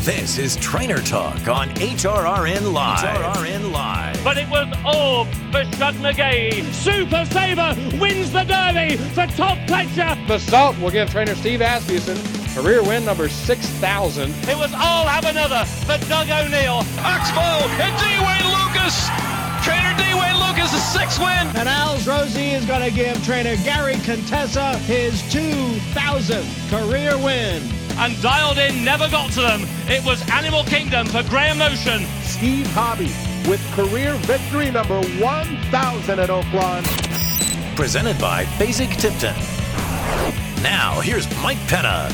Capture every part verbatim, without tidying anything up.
This is Trainer Talk on H R R N Live. H R R N Live. But it was all for Shug McGee. Super Saver wins the Derby for Todd Pletcher. The Salt will give trainer Steve Asmussen career win number six thousand. It was all have another for Doug O'Neill. Oxbow and D. Wayne Lucas. Trainer D. Wayne Lucas' sixth win. And Al's Rosie is going to give trainer Gary Contessa his two thousandth career win. And dialed in never got to them. It was Animal Kingdom for Graham Motion. Steve Hobby with career victory number one thousand at Oaklawn. Presented by Fasig-Tipton. Now, here's Mike Penna.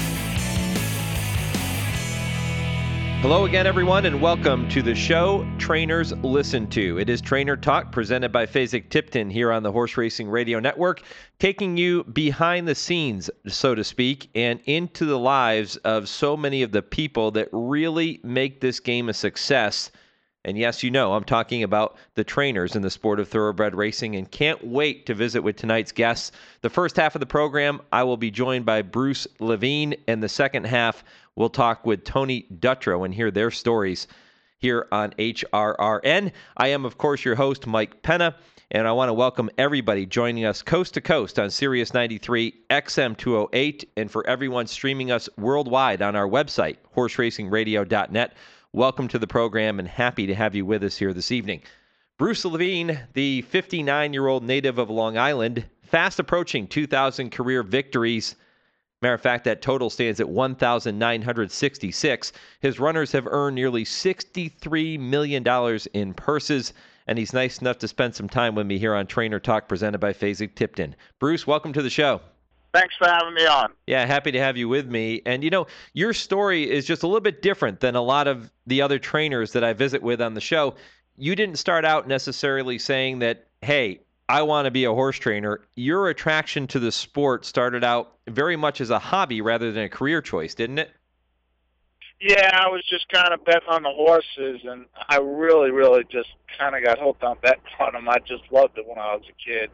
Hello again, everyone, and welcome to the show Trainers Listen To. It is Trainer Talk presented by Fasig-Tipton here on the Horse Racing Radio Network, taking you behind the scenes, so to speak, and into the lives of so many of the people that really make this game a success. And yes, you know, I'm talking about the trainers in the sport of thoroughbred racing, and can't wait to visit with tonight's guests. The first half of the program, I will be joined by Bruce Levine, and the second half, we'll talk with Tony Dutrow and hear their stories here on H R R N. I am, of course, your host, Mike Penna, and I want to welcome everybody joining us coast to coast on Sirius ninety-three, X M two oh eight, and for everyone streaming us worldwide on our website, horse racing radio dot net. Welcome to the program, and happy to have you with us here this evening. Bruce Levine, the fifty-nine-year-old native of Long Island, fast approaching two thousand career victories. Matter of fact, that total stands at one thousand nine hundred sixty-six. His runners have earned nearly sixty-three million dollars in purses, and he's nice enough to spend some time with me here on Trainer Talk presented by Fasig-Tipton. Bruce, welcome to the show. Thanks for having me on. Yeah, happy to have you with me. And, you know, your story is just a little bit different than a lot of the other trainers that I visit with on the show. You didn't start out necessarily saying that, hey, I want to be a horse trainer. Your attraction to the sport started out very much as a hobby rather than a career choice, didn't it? Yeah, I was just kind of betting on the horses, and I really, really just kind of got hooked on betting on them. I just loved it when I was a kid.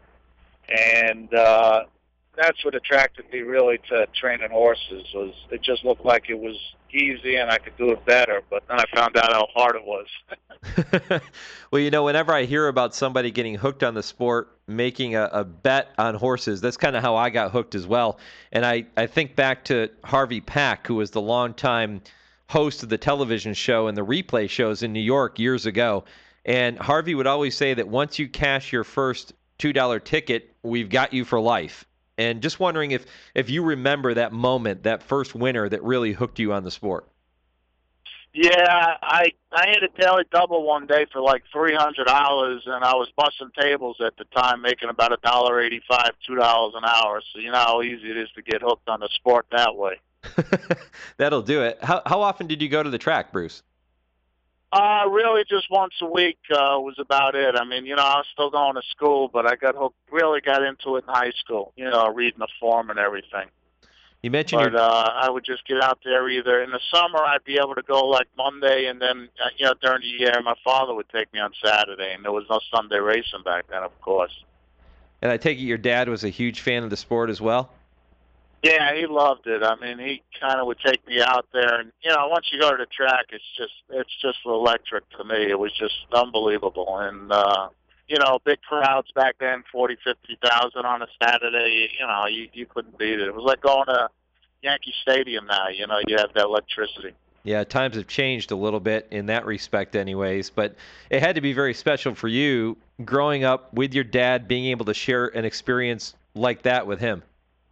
And uh, that's what attracted me really to training horses. Was it just looked like it was easy and I could do it better, but then I found out how hard it was. Well, you know, whenever I hear about somebody getting hooked on the sport, making a, a bet on horses, that's kind of how I got hooked as well. And I, I think back to Harvey Pack, who was the longtime host of the television show and the replay shows in New York years ago. And Harvey would always say that once you cash your first two dollar ticket, we've got you for life. And just wondering if, if you remember that moment, that first winner that really hooked you on the sport. Yeah, I I hit a daily double one day for like three hundred dollars, and I was busting tables at the time, making about a dollar eighty-five, two dollars an hour. So you know how easy it is to get hooked on the sport that way. That'll do it. How how often did you go to the track, Bruce? Uh, really just once a week uh, was about it. I mean, you know, I was still going to school, but I got hooked, really got into it in high school, you know, reading the form and everything. You mentioned But your... uh, I would just get out there either in the summer, I'd be able to go like Monday, and then, uh, you know, during the year, my father would take me on Saturday, and there was no Sunday racing back then, of course. And I take it your dad was a huge fan of the sport as well? Yeah, he loved it. I mean, he kind of would take me out there, and you know, once you go to the track, it's just it's just electric to me. It was just unbelievable, and uh, you know, big crowds back then, forty, fifty thousand on a Saturday. You know, you you couldn't beat it. It was like going to Yankee Stadium now. You know, you have that electricity. Yeah, times have changed a little bit in that respect, anyways. But it had to be very special for you growing up with your dad, being able to share an experience like that with him.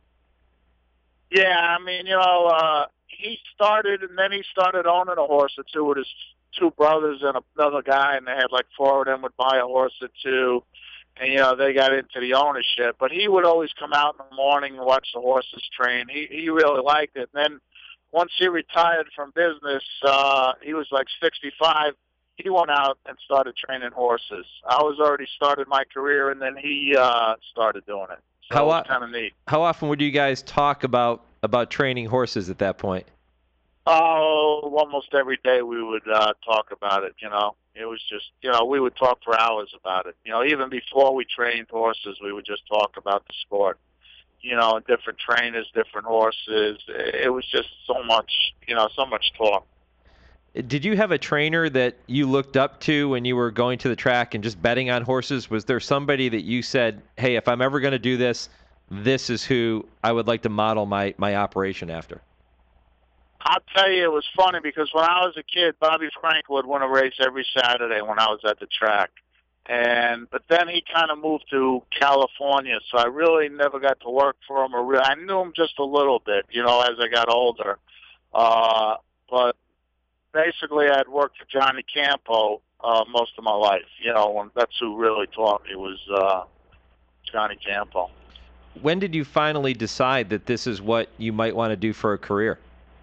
Yeah, I mean, you know, uh, he started, and then he started owning a horse or two with his two brothers and another guy, and they had like four of them would buy a horse or two, and, you know, they got into the ownership. But he would always come out in the morning and watch the horses train. He, he really liked it. And then once he retired from business, uh, he was like sixty-five. He went out and started training horses. I was already started my career, and then he uh, started doing it. So How, it was kind of neat. How often would you guys talk about, about training horses at that point? Oh, almost every day we would uh, talk about it, you know. It was just, you know, we would talk for hours about it. You know, even before we trained horses, we would just talk about the sport. You know, different trainers, different horses. It was just so much, you know, so much talk. Did you have a trainer that you looked up to when you were going to the track and just betting on horses? Was there somebody that you said, hey, if I'm ever going to do this, this is who I would like to model my, my operation after? I'll tell you, it was funny because when I was a kid, Bobby Frank would win a race every Saturday when I was at the track. And but then he kind of moved to California, so I really never got to work for him. Or really, I knew him just a little bit, you know, as I got older. Uh, but basically, I'd worked for Johnny Campo uh, most of my life. You know, and that's who really taught me was uh, Johnny Campo. When did you finally decide that this is what you might want to do for a career?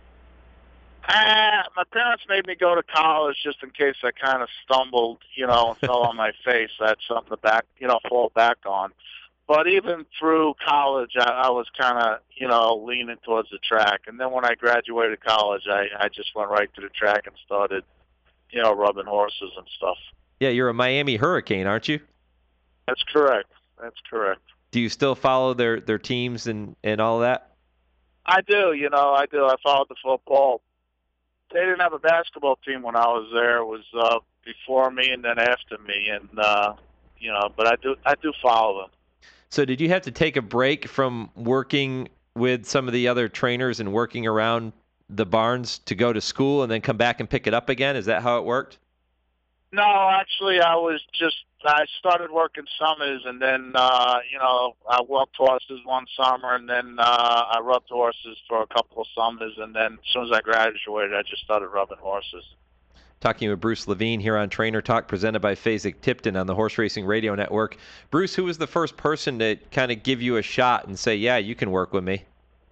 Uh, my parents made me go to college just in case I kind of stumbled, you know, and fell on my face. I had something to back, you know, fall back on. But even through college, I, I was kind of, you know, leaning towards the track. And then when I graduated college, I, I just went right to the track and started, you know, rubbing horses and stuff. Yeah, you're a Miami Hurricane, aren't you? That's correct. That's correct. Do you still follow their, their teams and, and all that? I do, you know, I do. I followed the football. They didn't have a basketball team when I was there. It was uh, before me and then after me, and uh, you know. But I do, I do follow them. So, did you have to take a break from working with some of the other trainers and working around the barns to go to school and then come back and pick it up again? Is that how it worked? No, actually, I was just. I started working summers, and then uh, you know, I walked horses one summer, and then uh, I rubbed horses for a couple of summers, and then as soon as I graduated, I just started rubbing horses. Talking with Bruce Levine here on Trainer Talk, presented by Fasig-Tipton on the Horse Racing Radio Network. Bruce, who was the first person to kind of give you a shot and say, "Yeah, you can work with me"?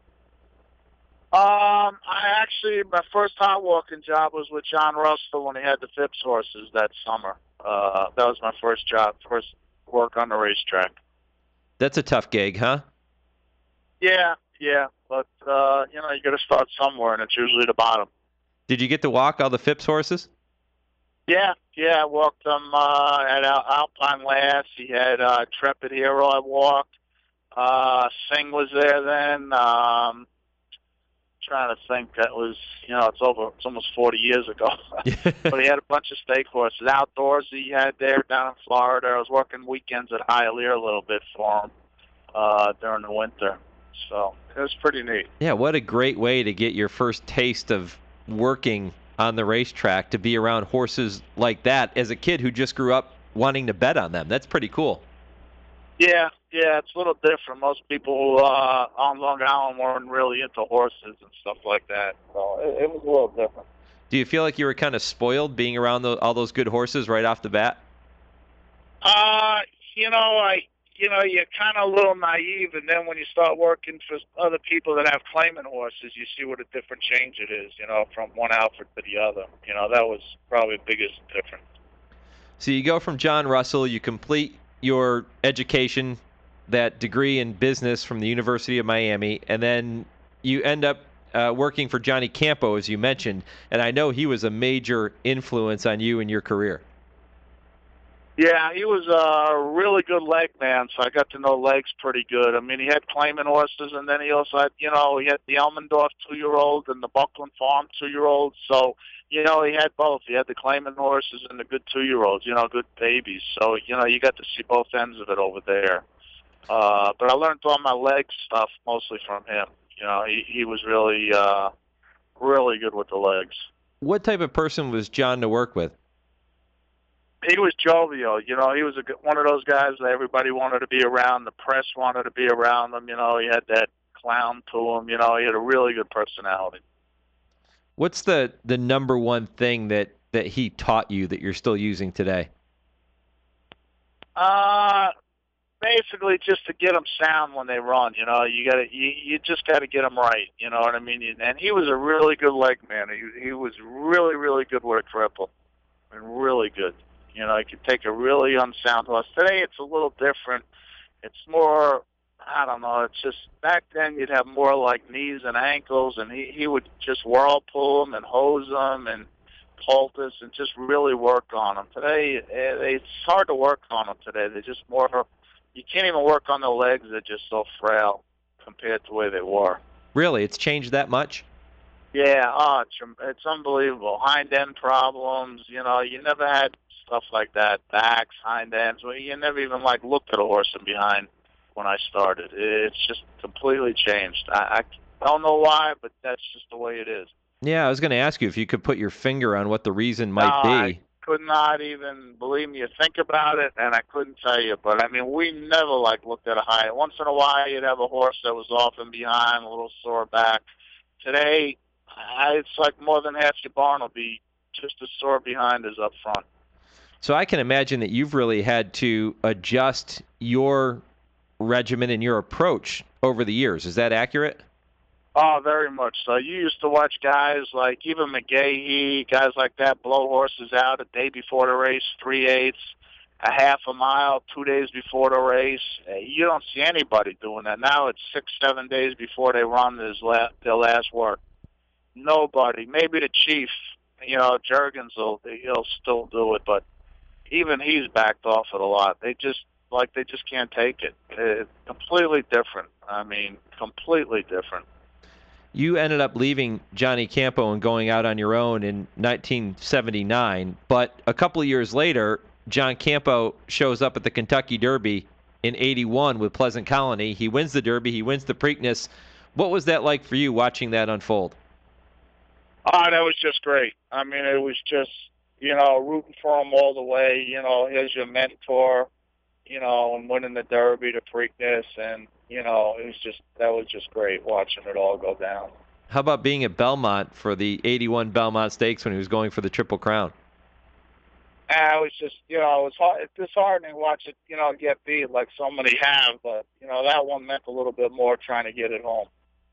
Um, I actually, my first hot walking job was with John Russell when he had the Phipps horses that summer. Uh, that was my first job, first work on the racetrack. That's a tough gig, huh? Yeah, yeah, but uh, you know, you got to start somewhere, and it's usually the bottom. Did you get to walk all the Phipps horses? Yeah, yeah, I walked them uh, at Al- Alpine Last. He had uh, Trepid Hero I walked. Uh, Singh was there then. Um, trying to think, that was, you know, it's over, it's almost forty years ago. But he had a bunch of stake horses. Outdoors he had there down in Florida. I was working weekends at Hialeah a little bit for him uh, during the winter. So it was pretty neat. Yeah, what a great way to get your first taste of working on the racetrack, to be around horses like that as a kid who just grew up wanting to bet on them. That's pretty cool. Yeah, yeah, it's a little different. Most people uh, on Long Island weren't really into horses and stuff like that. So it, it was a little different. Do you feel like you were kind of spoiled being around the, all those good horses right off the bat? Uh, you know, I, you know, you're kind of a little naive, and then when you start working for other people that have claimant horses, you see what a different change it is, you know, from one outfit to the other. You know, that was probably the biggest difference. So you go from John Russell, you complete your education, that degree in business from the University of Miami, and then you end up uh, working for Johnny Campo, as you mentioned, and I know he was a major influence on you in your career. Yeah, he was a really good leg man, so I got to know legs pretty good. I mean, he had claimant horses, and then he also had, you know, he had the Elmendorf two-year-old and the Buckland Farm two-year-old, so, you know, he had both. He had the claimant horses and the good two-year-olds, you know, good babies. So, you know, you got to see both ends of it over there. Uh, but I learned all my leg stuff mostly from him. You know, he, he was really, uh, really good with the legs. What type of person was John to work with? He was jovial. You know, he was a, one of those guys that everybody wanted to be around. The press wanted to be around him. You know, he had that clown to him. You know, he had a really good personality. What's the, the number one thing that, that he taught you that you're still using today? Uh, basically just to get them sound when they run. You know, you got to you, you just got to get them right. You know what I mean? And he was a really good leg man. He he was really really good with a cripple, and really good. You know, he could take a really unsound horse. Today it's a little different. It's more, I don't know, it's just, back then you'd have more like knees and ankles, and he, he would just whirlpool them and hose them and poultice and just really work on them. Today, it's hard to work on them today. They're just more, you can't even work on their legs. They're just so frail compared to the way they were. Really? It's changed that much? Yeah, oh, it's, it's unbelievable. Hind end problems, you know, you never had stuff like that. Backs, hind ends. Well, you never even, like, looked at a horse from behind when I started. It's just completely changed. I, I don't know why, but that's just the way it is. Yeah, I was going to ask you if you could put your finger on what the reason might no, be. I could not even, believe me, you think about it, and I couldn't tell you. But, I mean, we never, like, looked at a hind. Once in a while, you'd have a horse that was off and behind, a little sore back. Today, I, it's like more than half your barn will be just as sore behind as up front. So I can imagine that you've really had to adjust your regimen and your approach over the years. Is that accurate? Oh, very much so. You used to watch guys like even McGahee, guys like that, blow horses out a day before the race, three-eighths, a half a mile, two days before the race. You don't see anybody doing that. Now it's six, seven days before they run his la- their last work. Nobody. Maybe the chief, you know, Juergens will he'll still do it, but even he's backed off it a lot. They just like they just can't take it. It's completely different. I mean, completely different. You ended up leaving Johnny Campo and going out on your own in nineteen seventy-nine, but a couple of years later, John Campo shows up at the Kentucky Derby in eighty-one with Pleasant Colony. He wins the Derby. He wins the Preakness. What was that like for you watching that unfold? Oh, that was just great. I mean, it was just, you know, rooting for him all the way. You know, he's your mentor, you know, and winning the Derby, the Preakness, and, you know, it was just, that was just great watching it all go down. How about being at Belmont for the eighty-one Belmont Stakes when he was going for the Triple Crown? Uh, it was just, you know, it was hard, it's disheartening to watch it, you know, get beat like so many have, but, you know, that one meant a little bit more trying to get it home.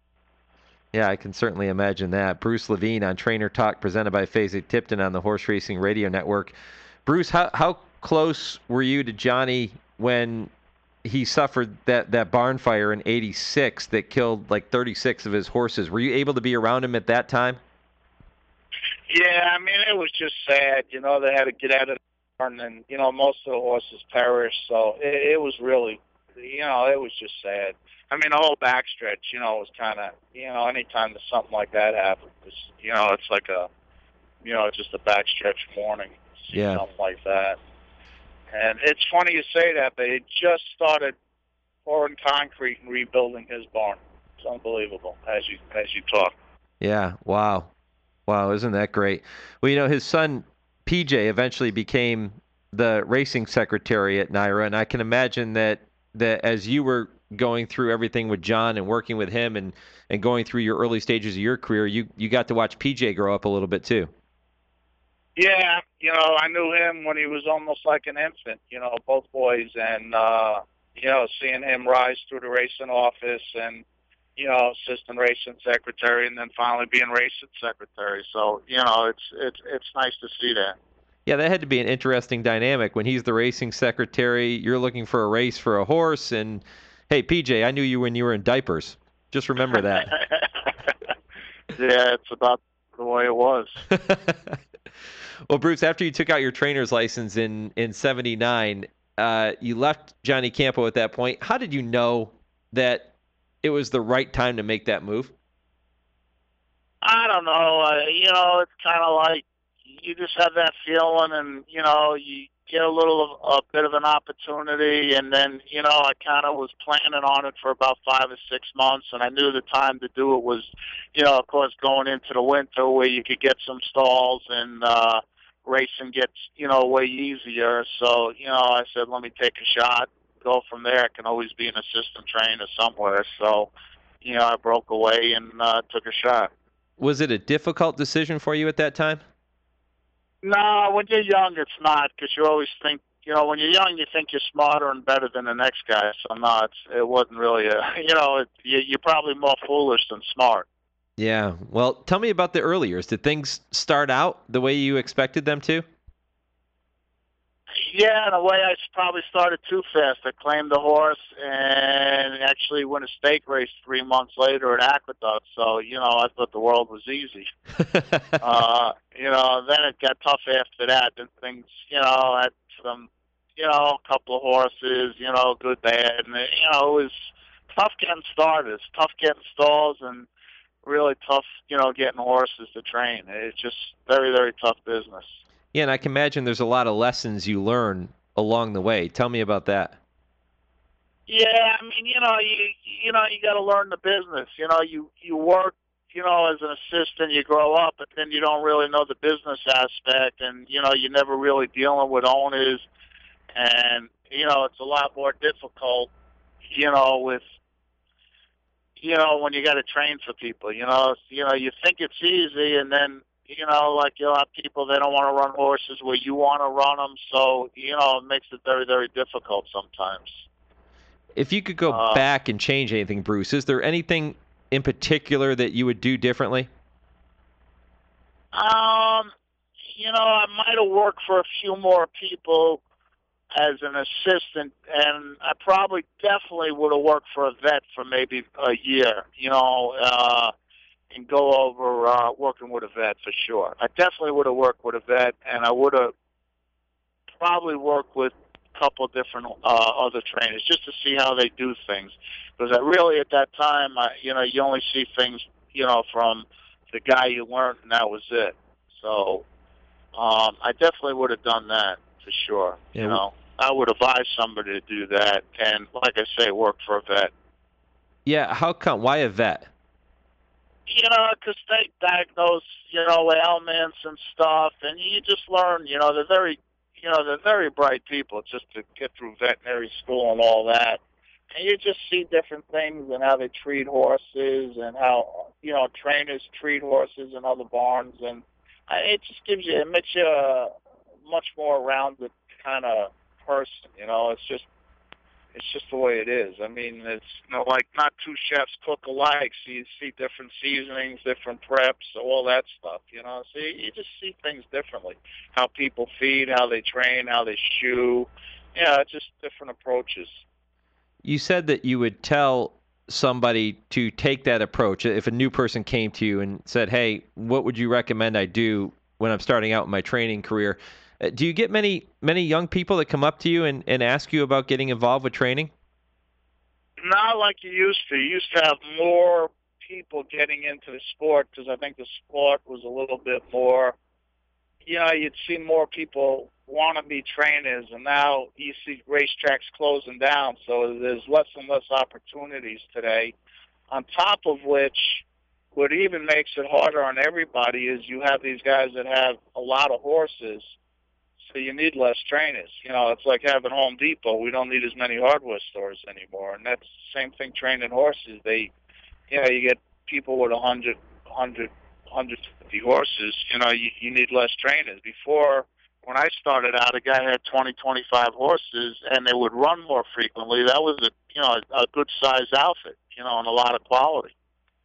Yeah, I can certainly imagine that. Bruce Levine on Trainer Talk, presented by Fasig-Tipton on the Horse Racing Radio Network. Bruce, how how close were you to Johnny when he suffered that, that barn fire in eighty-six that killed like thirty-six of his horses? Were you able to be around him at that time? Yeah, I mean, it was just sad. You know, they had to get out of the barn, and, you know, most of the horses perished. So it, it was really, you know, it was just sad. I mean, the whole backstretch, you know, was kind of, you know, anytime that something like that happens, you know, it's like a, you know, just a backstretch warning. Yeah. Something like that. And it's funny you say that, but it just started pouring concrete and rebuilding his barn. It's unbelievable as you as you talk. Yeah, wow. Wow, isn't that great? Well, you know, his son, P J, eventually became the racing secretary at NYRA, and I can imagine that, that as you were going through everything with John and working with him and, and going through your early stages of your career, you, you got to watch P J grow up a little bit too. Yeah, you know, I knew him when he was almost like an infant, you know, both boys, and, uh, you know, seeing him rise through the racing office and, you know, assistant racing secretary, and then finally being racing secretary. So, you know, it's it's it's nice to see that. Yeah, that had to be an interesting dynamic. When he's the racing secretary, you're looking for a race for a horse, and, hey, P J, I knew you when you were in diapers. Just remember that. Yeah, it's about the way it was. Well, Bruce, after you took out your trainer's license in, in seventy-nine, uh, you left Johnny Campo at that point. How did you know that it was the right time to make that move? I don't know. Uh, you know, it's kind of like you just have that feeling, and, you know, you get a little of a bit of an opportunity, and then, you know, I kind of was planning on it for about five or six months, and I knew the time to do it was, you know, of course, going into the winter where you could get some stalls and uh, racing gets, you know, way easier. So, you know, I said, let me take a shot, go from there. I can always be an assistant trainer somewhere. So, you know, I broke away and uh, took a shot. Was it a difficult decision for you at that time? No, when you're young, it's not, because you always think, you know, when you're young, you think you're smarter and better than the next guy. So, no, it's, it wasn't really a, you know, it, you, you're probably more foolish than smart. Yeah. Well, tell me about the early years. Did things start out the way you expected them to? Yeah, in a way, I probably started too fast. I claimed the horse and actually won a stake race three months later at Aqueduct. So, you know, I thought the world was easy. uh, you know, then it got tough after that. Then things, you know, had some, you know, a couple of horses, you know, good, bad. And, you know, it was tough getting started. It's tough getting stalls. And really tough, you know, getting horses to train. It's just very, very tough business. Yeah, and I can imagine there's a lot of lessons you learn along the way. Tell me about that. Yeah, I mean, you know, you you know, you got to learn the business. You know, you you work, you know, as an assistant, you grow up, but then you don't really know the business aspect, and you know, you're never really dealing with owners, and you know, it's a lot more difficult, you know, with you know, when you got to train for people. You know, you know, you think it's easy, and then you know, like you'll have people they don't want to run horses where you want to run them, so you know, it makes it very, very difficult sometimes. If you could go uh, back and change anything, Bruce, is there anything in particular that you would do differently? Um, you know, I might have worked for a few more people as an assistant, and I probably definitely would have worked for a vet for maybe a year, you know, uh, and go over uh, working with a vet for sure. I definitely would have worked with a vet, and I would have probably worked with a couple of different uh, other trainers just to see how they do things. Because I really, at that time, I, you know, you only see things, you know, from the guy you learned, and that was it. So um, I definitely would have done that for sure, yeah. You know. I would advise somebody to do that, and like I say, work for a vet. Yeah, how come? Why a vet? You know, because they diagnose, you know, ailments and stuff, and you just learn. You know, they're very, you know, they're very bright people just to get through veterinary school and all that. And you just see different things and how they treat horses and how, you know, trainers treat horses in other barns, and it just gives you, it makes you a much more rounded kind of person, you know. It's just it's just the way it is. I mean, it's, you know, like not two chefs cook alike, so you see different seasonings, different preps, all that stuff, you know. So you, you just see things differently. How people feed, how they train, how they shoe. Yeah, it's just different approaches. You said that you would tell somebody to take that approach. If a new person came to you and said, hey, what would you recommend I do when I'm starting out in my training career? Do you get many many young people that come up to you and, and ask you about getting involved with training? Not like you used to. You used to have more people getting into the sport because I think the sport was a little bit more, you know, you'd see more people want to be trainers, and now you see racetracks closing down, so there's less and less opportunities today. On top of which, what even makes it harder on everybody is you have these guys that have a lot of horses, so you need less trainers. You know, it's like having Home Depot. We don't need as many hardware stores anymore. And that's the same thing training horses. They, you know, you get people with a hundred, hundred, hundred fifty horses. You know, you, you need less trainers. Before, when I started out, a guy had twenty, twenty-five horses, and they would run more frequently. That was a, you know, a, a good size outfit, you know, and a lot of quality.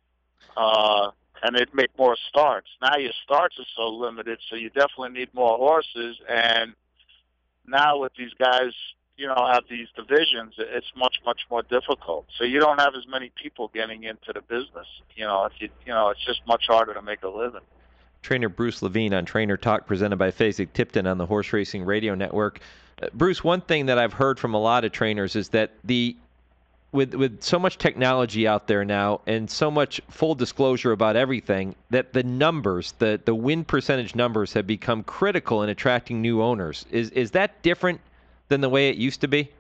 Uh, and they'd make more starts. Now your starts are so limited, so you definitely need more horses. And now with these guys, you know, have these divisions, it's much, much more difficult. So you don't have as many people getting into the business. You know, if you, you know, it's just much harder to make a living. Trainer Bruce Levine on Trainer Talk, presented by Fasig-Tipton on the Horse Racing Radio Network. Uh, Bruce, one thing that I've heard from a lot of trainers is that the With with so much technology out there now and so much full disclosure about everything, that the numbers, the, the win percentage numbers have become critical in attracting new owners. Is is that different than the way it used to be?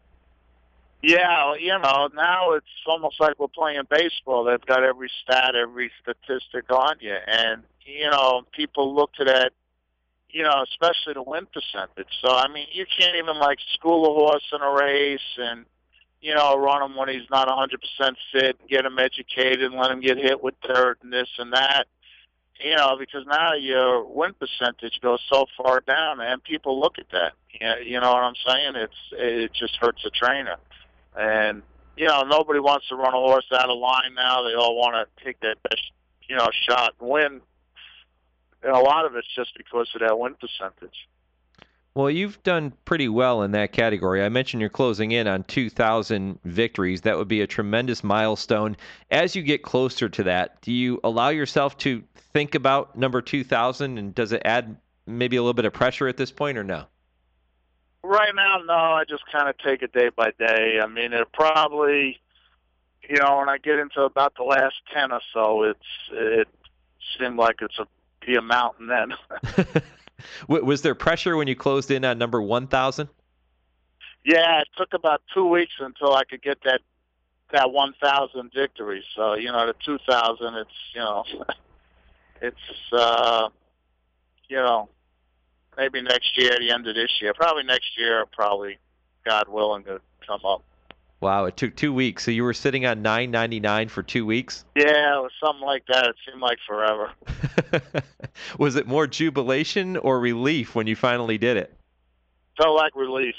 Yeah, you know, now it's almost like we're playing baseball. They've got every stat, every statistic on you. And, you know, people look to that, you know, especially the win percentage. So, I mean, you can't even, like, school a horse in a race and, you know, run him when he's not one hundred percent fit, get him educated, and let him get hit with dirt and this and that, you know, because now your win percentage goes so far down, and people look at that. You know what I'm saying? It's It just hurts a trainer. And, you know, nobody wants to run a horse out of line now. They all want to take that best, you know, shot and win. And a lot of it's just because of that win percentage. Well, you've done pretty well in that category. I mentioned you're closing in on two thousand victories. That would be a tremendous milestone. As you get closer to that, do you allow yourself to think about number two thousand, and does it add maybe a little bit of pressure at this point, or no? Right now, no. I just kind of take it day by day. I mean, it probably, you know, when I get into about the last ten or so, it's it seemed like it's a be a mountain then. Was there pressure when you closed in on number one thousand? Yeah, it took about two weeks until I could get that that one thousand victory. So, you know, the two thousand, it's, you know, it's, uh, you know, maybe next year, the end of this year. Probably next year, probably, God willing, to come up. Wow, it took two weeks. So you were sitting on nine ninety-nine for two weeks? Yeah, it was something like that. It seemed like forever. Was it more jubilation or relief when you finally did it? Felt like relief.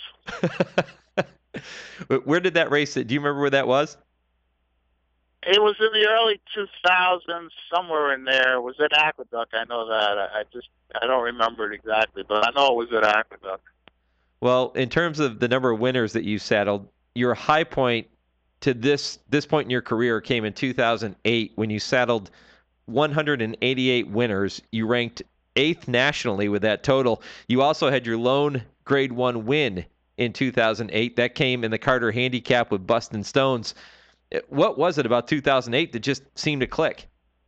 Where did that race, do you remember where that was? It was in the early two thousands, somewhere in there. It was at Aqueduct. I know that. I just, I don't remember it exactly, but I know it was at Aqueduct. Well, in terms of the number of winners that you saddled, your high point to this this point in your career came in two thousand eight when you saddled one hundred eighty-eight winners. You ranked eighth nationally with that total. You also had your lone Grade One win in two thousand eight. That came in the Carter Handicap with Bustin' Stones. What was it about two thousand eight that just seemed to click?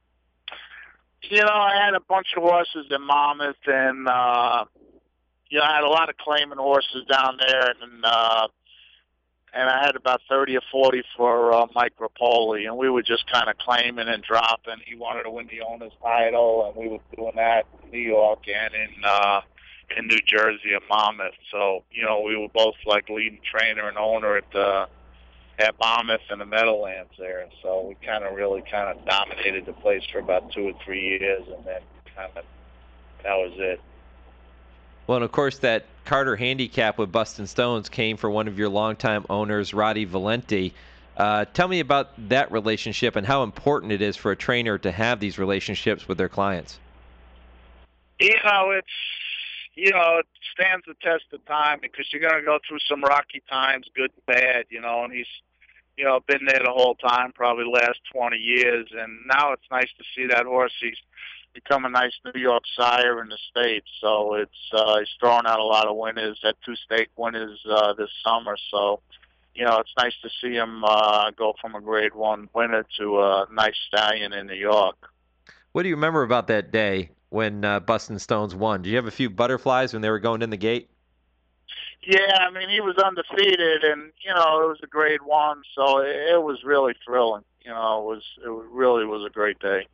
You know, I had a bunch of horses in Monmouth, and uh, you know, I had a lot of claiming horses down there, and uh, and I had about thirty or forty for uh, Mike Rapoli, and we were just kind of claiming and dropping. He wanted to win the owner's title, and we were doing that in New York and in uh, in New Jersey at Monmouth. So, you know, we were both like leading trainer and owner at uh, at Monmouth and the Meadowlands there. So we kind of really kind of dominated the place for about two or three years, and then kind of that was it. Well, and of course, that Carter Handicap with Bustin' Stones came for one of your longtime owners, Roddy Valenti. Uh, tell me about that relationship and how important it is for a trainer to have these relationships with their clients. You know, it's, you know, it stands the test of time because you're going to go through some rocky times, good and bad, you know, and he's, you know, been there the whole time, probably the last twenty years, and now it's nice to see that horse. He's become a nice New York sire in the States, so it's uh, he's throwing out a lot of winners, had two state winners uh, this summer, so, you know, it's nice to see him uh, go from a Grade One winner to a nice stallion in New York. What do you remember about that day when uh, Bustin' Stones won? Did you have a few butterflies when they were going in the gate? Yeah, I mean, he was undefeated, and, you know, it was a Grade One, so it, it was really thrilling. You know, it was it really was a great day.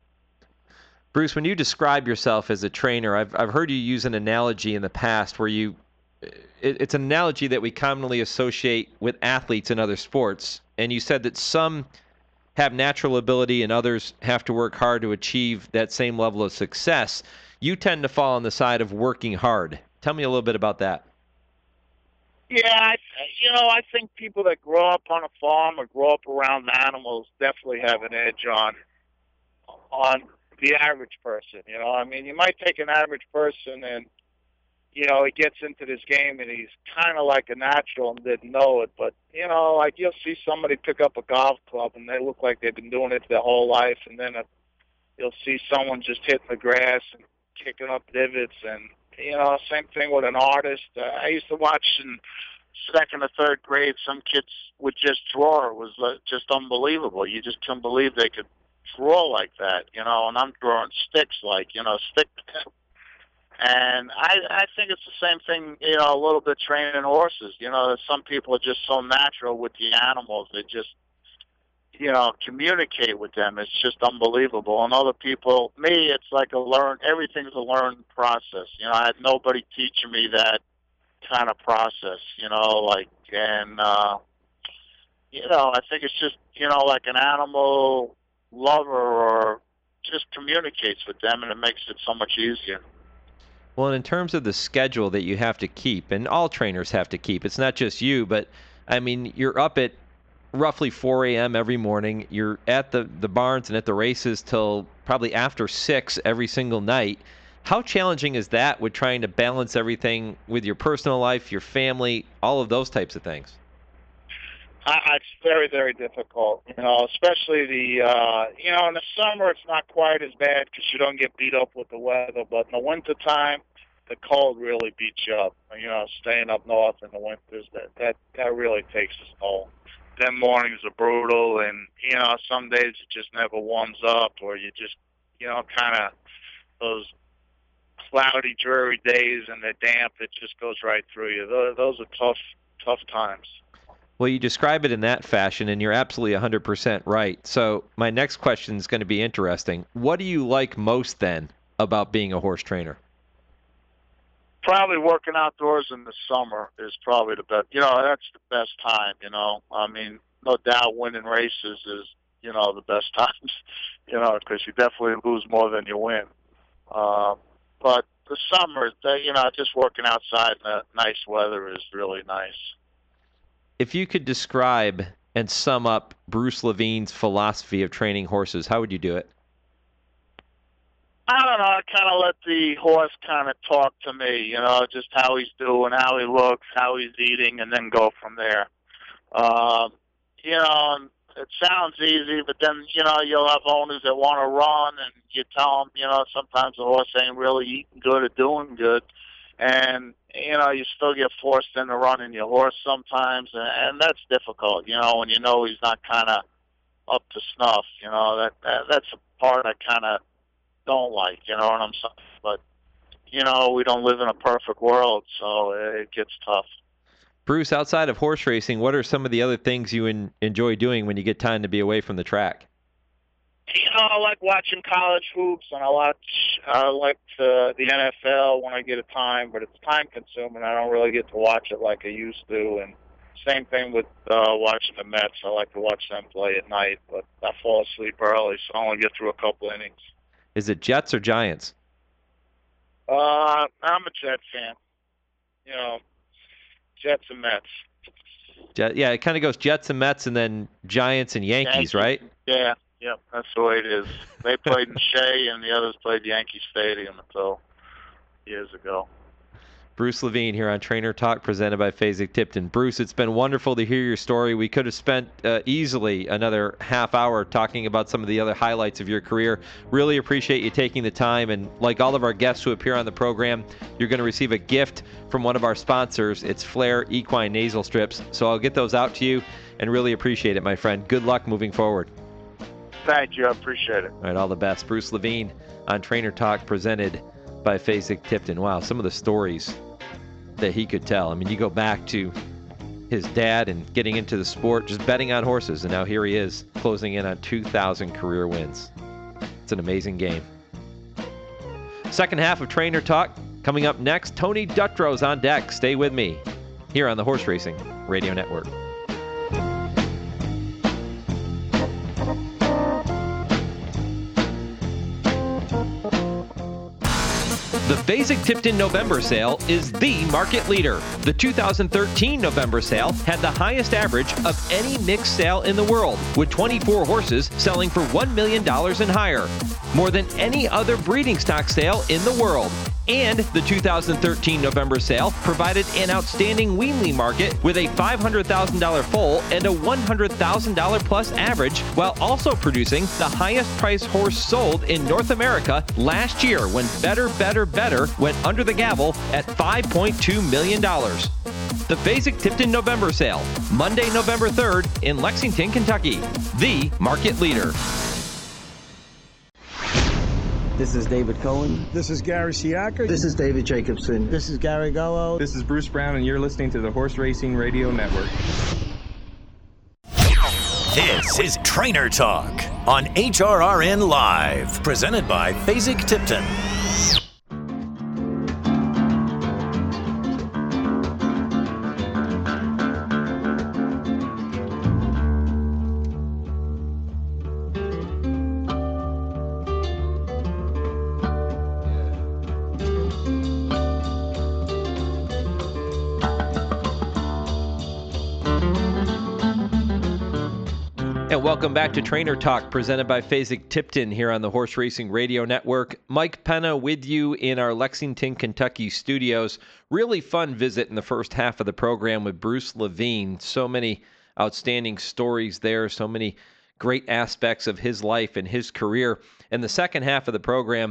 Bruce, when you describe yourself as a trainer, I've I've heard you use an analogy in the past where you, it, it's an analogy that we commonly associate with athletes in other sports, and you said that some have natural ability and others have to work hard to achieve that same level of success. You tend to fall on the side of working hard. Tell me a little bit about that. Yeah, I, you know, I think people that grow up on a farm or grow up around animals definitely have an edge on on the average person. You know, I mean, you might take an average person and, you know, he gets into this game and he's kind of like a natural and didn't know it. But, you know, like you'll see somebody pick up a golf club and they look like they've been doing it their whole life. And then a, you'll see someone just hitting the grass and kicking up divots. And, you know, same thing with an artist. Uh, I used to watch in second or third grade, some kids would just draw. It was uh, just unbelievable. You just couldn't believe they could draw like that, you know, and I'm drawing sticks like, you know, stick. And I, I think it's the same thing, you know, a little bit training horses. You know, some people are just so natural with the animals. They just, you know, communicate with them. It's just unbelievable. And other people, me, it's like a learn, everything's a learned process. You know, I had nobody teaching me that kind of process, you know, like, and, uh, you know, I think it's just, you know, like an animal lover or just communicates with them, and it makes it so much easier. Well, and in terms of the schedule that you have to keep, and all trainers have to keep, it's not just you, but, I mean, you're up at roughly four a.m. every morning. You're at the, the barns and at the races till probably after six every single night. How challenging is that with trying to balance everything with your personal life, your family, all of those types of things? Uh, it's very, very difficult, you know, especially the, uh, you know, in the summer it's not quite as bad because you don't get beat up with the weather, but in the wintertime, the cold really beats you up. You know, staying up north in the winters, that, that, that really takes its toll. them mornings are brutal, and, you know, some days it just never warms up, or you just, you know, kind of those cloudy, dreary days and the damp that just goes right through you. Those, those are tough, tough times. Well, you describe it in that fashion, and you're absolutely one hundred percent right. So my next question is going to be interesting. What do you like most, then, about being a horse trainer? Probably working outdoors in the summer is probably the best. You know, that's the best time, you know. I mean, no doubt winning races is, you know, the best times, you know, because you definitely lose more than you win. Uh, but the summer, you know, just working outside in the nice weather is really nice. If you could describe and sum up Bruce Levine's philosophy of training horses, how would you do it? I don't know. I kind of let the horse kind of talk to me, you know, just how he's doing, how he looks, how he's eating, and then go from there. Um, you know, and it sounds easy, but then, you know, you'll have owners that want to run, and you tell them, you know, sometimes the horse ain't really eating good or doing good. And, you know, you still get forced into running your horse sometimes, and, and that's difficult, you know, when you know he's not kind of up to snuff. You know, that, that that's a part I kind of don't like, you know what I'm saying? But, you know, we don't live in a perfect world, so it gets tough. Bruce, outside of horse racing, what are some of the other things you en- enjoy doing when you get time to be away from the track? You know, I like watching college hoops, and I watch, I like uh, the N F L when I get a time, but it's time-consuming. I don't really get to watch it like I used to, and same thing with uh, watching the Mets. I like to watch them play at night, but I fall asleep early, so I only get through a couple innings. Is it Jets or Giants? Uh, I'm a Jet fan. You know, Jets and Mets. Jet, yeah, it kind of goes Jets and Mets and then Giants and Yankees, Yankees. right? Yeah, yeah, that's the way it is. They played in Shea, and the others played Yankee Stadium until years ago. Bruce Levine here on Trainer Talk, presented by Fasig-Tipton. Bruce, it's been wonderful to hear your story. We could have spent uh, easily another half hour talking about some of the other highlights of your career. Really appreciate you taking the time, and like all of our guests who appear on the program, you're going to receive a gift from one of our sponsors. It's Flair Equine Nasal Strips, so I'll get those out to you, and really appreciate it, my friend. Good luck moving forward. Thank you. I appreciate it. All right, all the best. Bruce Levine on Trainer Talk, presented by Fasig-Tipton. Wow, some of the stories that he could tell. I mean, you go back to his dad and getting into the sport, just betting on horses, and now here he is closing in on two thousand career wins. It's an amazing game. Second half of Trainer Talk coming up next. Tony Duttrow's on deck. Stay with me here on the Horse Racing Radio Network. The Fasig-Tipton November Sale is the market leader. The two thousand thirteen November Sale had the highest average of any mixed sale in the world, with twenty-four horses selling for one million dollars and higher, more than any other breeding stock sale in the world. And the two thousand thirteen November Sale provided an outstanding weanling market with a five hundred thousand dollars foal and a one hundred thousand dollars plus average, while also producing the highest priced horse sold in North America last year, when Better, Better, Better went under the gavel at five point two million dollars. The Fasig-Tipton November Sale, Monday, November third in Lexington, Kentucky. The market leader. This is David Cohen. This is Gary Siaka. This is David Jacobson. This is Gary Gallo. This is Bruce Brown, and you're listening to the Horse Racing Radio Network. This is Trainer Talk on H R R N Live, presented by Fasig-Tipton. And welcome back to Trainer Talk, presented by Fasig-Tipton here on the Horse Racing Radio Network. Mike Penna with you in our Lexington, Kentucky studios. Really fun visit in the first half of the program with Bruce Levine. So many outstanding stories there, so many great aspects of his life and his career. In the second half of the program,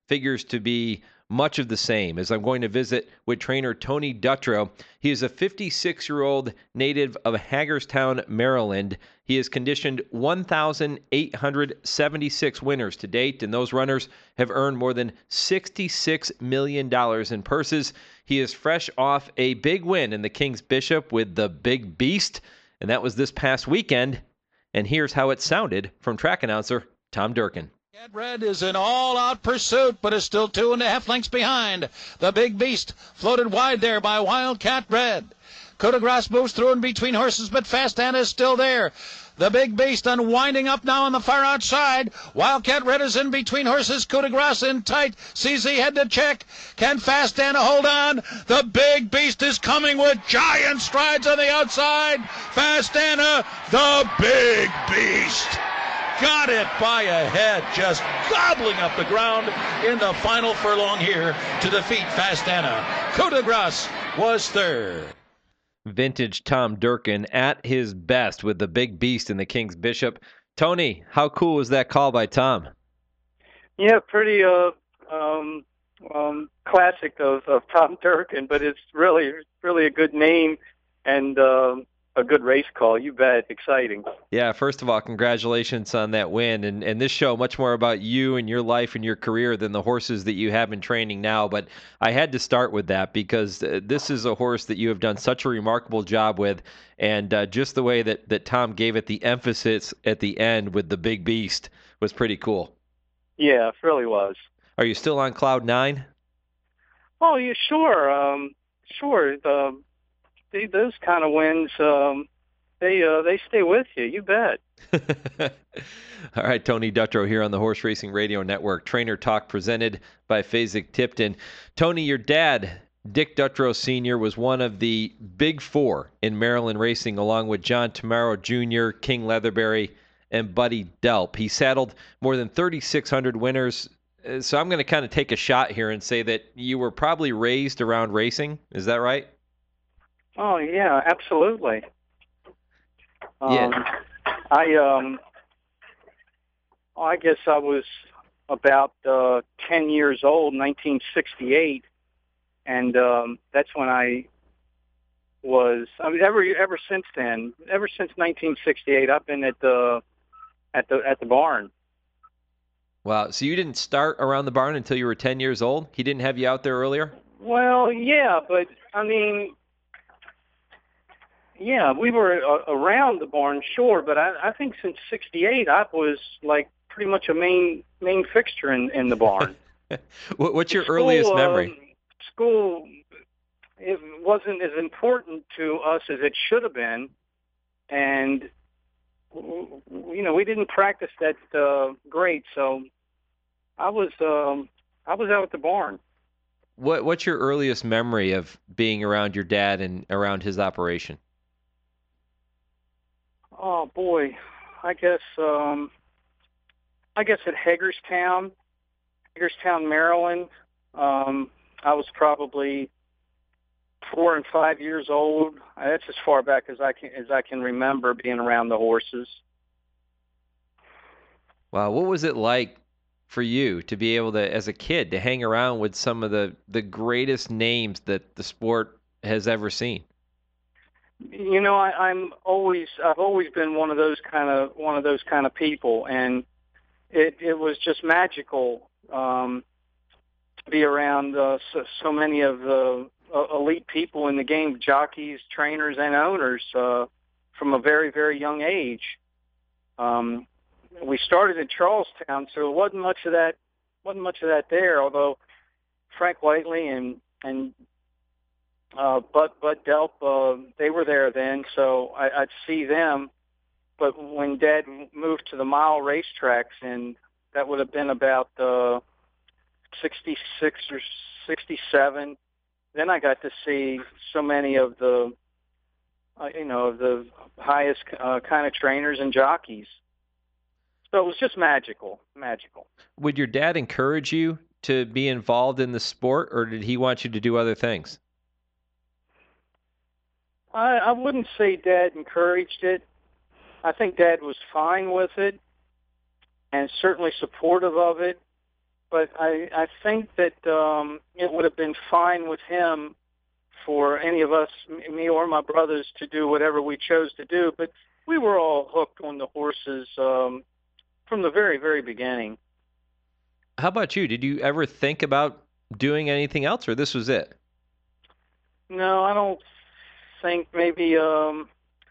figures to be much of the same, as I'm going to visit with trainer Tony Dutrow. He is a fifty-six-year-old native of Hagerstown, Maryland. He has conditioned one thousand eight hundred seventy-six winners to date, and those runners have earned more than sixty-six million dollars in purses. He is fresh off a big win in the King's Bishop with the Big Beast, and that was this past weekend. And here's how it sounded from track announcer Tom Durkin. Cat Red is in all-out pursuit, but is still two and a half lengths behind. The Big Beast floated wide there by Wildcat Red. Coup de Grace moves through in between horses, but Fast Anna is still there. The Big Beast unwinding up now on the far outside. Wildcat Red is in between horses. Coup de Grace in tight. C Z head to check. Can Fast Anna hold on? The Big Beast is coming with giant strides on the outside. Fast Anna, the Big Beast, got it by a head, just gobbling up the ground in the final furlong here to defeat Fast Anna. Coup de Grace was third. Vintage Tom Durkin at his best with the Big Beast and the King's Bishop. Tony, how cool was that call by Tom? Yeah, pretty uh, um, um, classic of, of Tom Durkin, but it's really, really a good name and um, a good race call. You bet. Exciting. Yeah, first of all, congratulations on that win. And and this show, much more about you and your life and your career than the horses that you have in training now. But I had to start with that because uh, this is a horse that you have done such a remarkable job with. And uh, just the way that, that Tom gave it the emphasis at the end with the Big Beast was pretty cool. Yeah, it really was. Are you still on cloud nine? Oh, yeah, sure. Um, sure. The See, those kind of wins, um, they uh, they stay with you. You bet. All right, Tony Dutrow here on the Horse Racing Radio Network. Trainer Talk presented by Fasig-Tipton. Tony, your dad, Dick Dutrow Senior, was one of the big four in Maryland racing, along with John Tomorrow Junior, King Leatherberry, and Buddy Delp. He saddled more than thirty-six hundred winners. So I'm going to kind of take a shot here and say that you were probably raised around racing. Is that right? Oh, yeah, absolutely. Um, yeah. I um, I guess I was about uh, ten years old, nineteen sixty-eight, and um, that's when I was. I mean, ever ever since then, ever since nineteen sixty-eight, I've been at the at the at the barn. Wow. So you didn't start around the barn until you were ten years old? He didn't have you out there earlier? Well, yeah, but I mean. Yeah, we were uh, around the barn, sure, but I, I think since sixty-eight, I was like pretty much a main main fixture in, in the barn. What's your school, earliest memory? Um, school, it wasn't as important to us as it should have been, and you know we didn't practice that uh, great, so I was um, I was out at the barn. What What's your earliest memory of being around your dad and around his operation? Oh boy, I guess um, I guess at Hagerstown, Hagerstown, Maryland. Um, I was probably four and five years old. That's as far back as I can as I can remember being around the horses. Wow, what was it like for you to be able to, as a kid, to hang around with some of the, the greatest names that the sport has ever seen? You know, I, I'm always I've always been one of those kind of one of those kind of people, and it it was just magical um, to be around uh, so, so many of the uh, elite people in the game, jockeys, trainers, and owners uh, from a very very young age. Um, we started in Charlestown, so it wasn't much of that wasn't much of that there. Although Frank Whiteley and and Uh, Bud, Bud Delp, uh, they were there then, so I, I'd see them. But when Dad moved to the mile racetracks, and that would have been about uh, sixty-six or sixty-seven, then I got to see so many of the, uh, you know, the highest uh, kind of trainers and jockeys. So it was just magical, magical. Would your dad encourage you to be involved in the sport, or did he want you to do other things? I, I wouldn't say Dad encouraged it. I think Dad was fine with it and certainly supportive of it. but I, I think that um, it would have been fine with him for any of us, me or my brothers, to do whatever we chose to do. But we were all hooked on the horses um, from the very, very beginning. How about you? Did you ever think about doing anything else, or this was it? No, I don't think maybe... Um,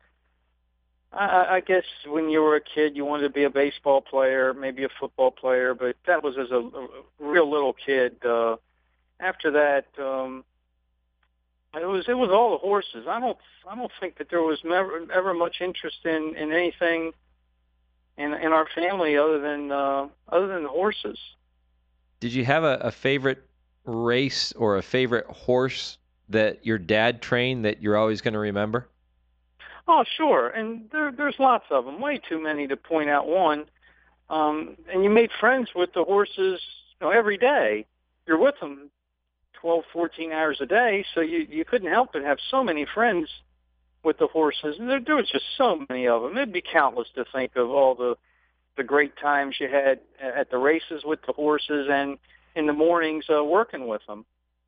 I, I guess when you were a kid, you wanted to be a baseball player, maybe a football player, but that was as a, a real little kid. Uh, after that, um, it was it was all the horses. I don't I don't think that there was never ever much interest in, in anything in in our family other than uh, other than the horses. Did you have a, a favorite race or a favorite horse that your dad trained that you're always going to remember? Oh, sure, and there, there's lots of them. Way too many to point out one. Um, and you made friends with the horses, you know, every day. You're with them twelve, fourteen hours a day, so you you couldn't help but have so many friends with the horses. And there, there was just so many of them. It'd be countless to think of all the the great times you had at the races with the horses and in the mornings uh, working with them.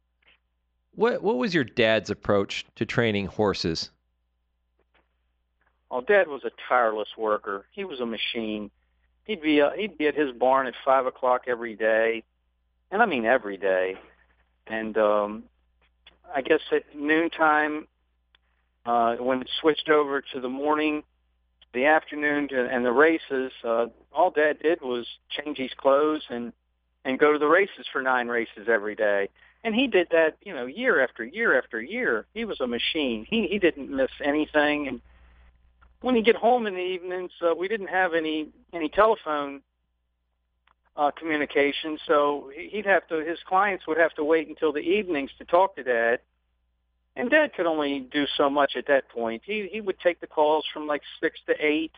What what was your dad's approach to training horses? Oh, Dad was a tireless worker. He was a machine. He'd be uh, he'd be at his barn at five o'clock every day, and I mean every day. And um, I guess at noontime, uh, when it switched over to the morning, the afternoon, to, and the races, uh, all Dad did was change his clothes and and go to the races for nine races every day. And he did that, you know, year after year after year. He was a machine. He he didn't miss anything. And when he'd get home in the evenings, uh, we didn't have any any telephone uh, communication, so he'd have to. His clients would have to wait until the evenings to talk to Dad, and Dad could only do so much at that point. He he would take the calls from like six to eight,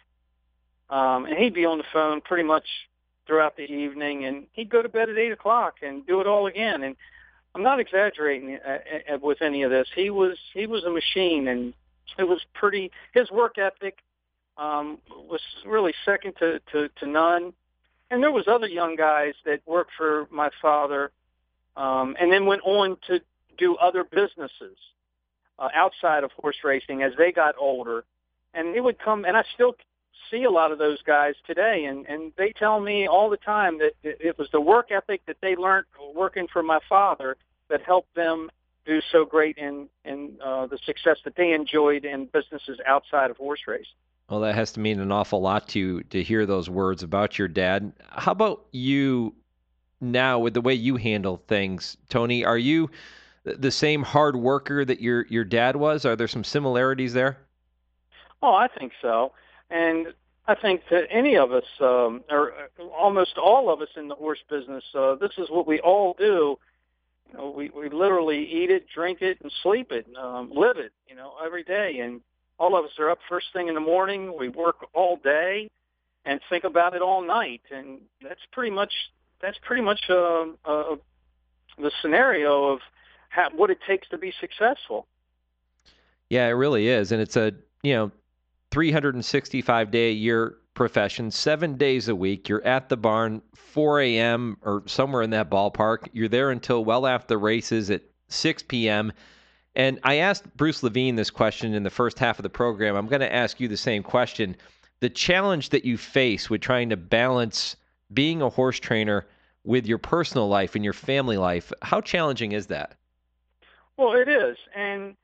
um, and he'd be on the phone pretty much throughout the evening, and he'd go to bed at eight o'clock and do it all again. And I'm not exaggerating uh, uh, with any of this. He was he was a machine, and it was pretty. His work ethic um, was really second to, to, to none. And there was other young guys that worked for my father, um, and then went on to do other businesses uh, outside of horse racing as they got older. And they would come, and I still see a lot of those guys today, and, and they tell me all the time that it was the work ethic that they learned working for my father that helped them do so great in, in uh, the success that they enjoyed in businesses outside of horse racing. Well, that has to mean an awful lot to you to hear those words about your dad. How about you now with the way you handle things, Tony? Are you the same hard worker that your, your dad was? Are there some similarities there? Oh, I think so. And I think that any of us, um, or almost all of us in the horse business, uh, this is what we all do. You know, we, we literally eat it, drink it, and sleep it, um, live it, you know, every day. And all of us are up first thing in the morning. We work all day and think about it all night. And that's pretty much that's pretty much uh, uh, the scenario of how, what it takes to be successful. Yeah, it really is. And it's a, you know, three hundred sixty-five day a year profession, seven days a week. You're at the barn four a.m. or somewhere in that ballpark. You're there until well after the races at six p.m. And I asked Bruce Levine this question in the first half of the program. I'm going to ask you the same question. The challenge that you face with trying to balance being a horse trainer with your personal life and your family life, how challenging is that? Well, it is. And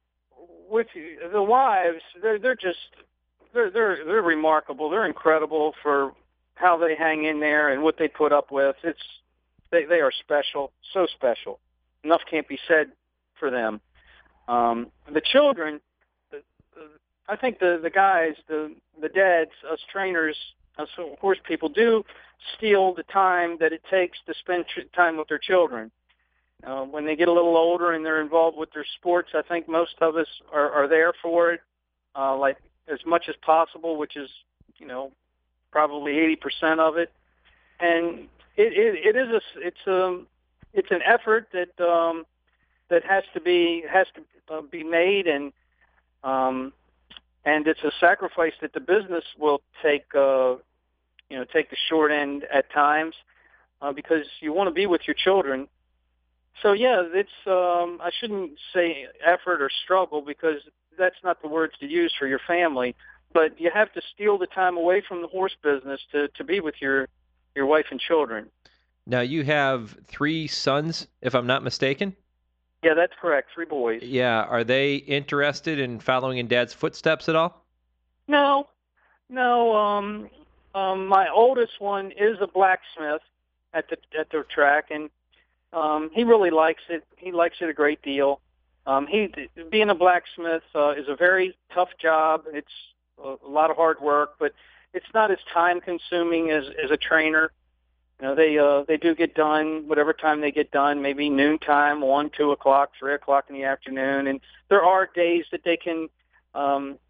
with the wives, they're they're just they're they're they're remarkable. They're incredible for how they hang in there and what they put up with. It's they they are special, so special. Enough can't be said for them. Um, the children, the, the, I think the the guys, the the dads, us trainers, us horse people do steal the time that it takes to spend tr- time with their children. Uh, when they get a little older and they're involved with their sports, I think most of us are, are there for it, uh, like as much as possible, which is, you know, probably eighty percent of it. And it, it, it is a, it's a, it's an effort that um, that has to be has to uh, be made, and um, and it's a sacrifice that the business will take, uh, you know, take the short end at times. uh, because you want to be with your children. So yeah, it's um, I shouldn't say effort or struggle because that's not the words to use for your family. But you have to steal the time away from the horse business to, to be with your your wife and children. Now you have three sons, if I'm not mistaken. Yeah, that's correct. Three boys. Yeah, are they interested in following in Dad's footsteps at all? No, no. Um, um, my oldest one is a blacksmith at the at the track, and um, he really likes it. He likes it a great deal. Um, he being a blacksmith uh, is a very tough job. It's a, a lot of hard work, but it's not as time consuming as as a trainer. You know, they uh, they do get done whatever time they get done, maybe noontime, one, two o'clock, three o'clock in the afternoon, and there are days that they can um,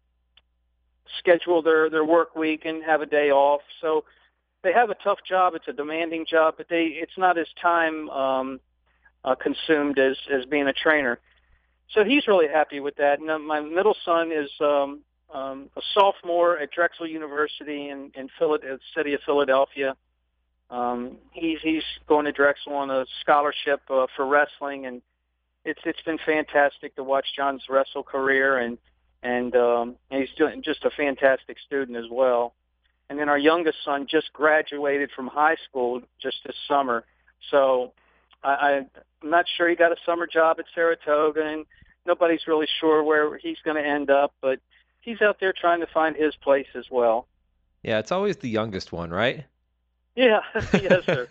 schedule their their work week and have a day off. So they have a tough job. It's a demanding job, but they it's not as time um, uh, consumed as as being a trainer. So he's really happy with that. And uh, my middle son is um, um, a sophomore at Drexel University in in Phila- the city of Philadelphia. Um, he's he's going to Drexel on a scholarship uh, for wrestling, and it's it's been fantastic to watch John's wrestle career, and and um, he's doing just a fantastic student as well. And then our youngest son just graduated from high school just this summer, so I, I'm not sure he got a summer job at Saratoga, and nobody's really sure where he's going to end up, but he's out there trying to find his place as well. Yeah, it's always the youngest one, right? Yeah, yes, sir.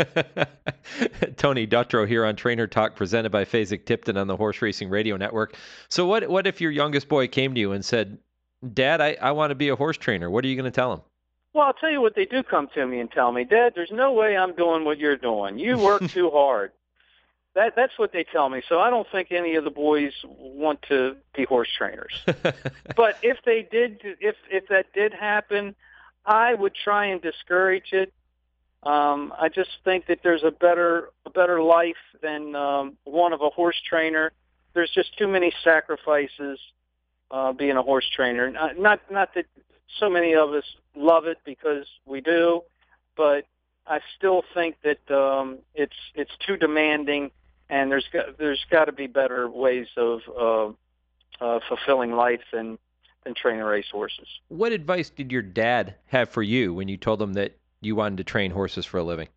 Tony Dutrow here on Trainer Talk, presented by Fasig-Tipton on the Horse Racing Radio Network. So what what if your youngest boy came to you and said, Dad, I, I want to be a horse trainer? What are you going to tell him? Well, I'll tell you what they do come to me and tell me. Dad, there's no way I'm doing what you're doing. You work too hard. That That's what they tell me. So I don't think any of the boys want to be horse trainers. But if they did, if if that did happen, I would try and discourage it. Um, I just think that there's a better a better life than um, one of a horse trainer. There's just too many sacrifices uh, being a horse trainer. Not, not not that so many of us love it, because we do, but I still think that um, it's it's too demanding, and there's got, there's got to be better ways of uh, uh, fulfilling life than than training race horses. What advice did your dad have for you when you told him that you wanted to train horses for a living?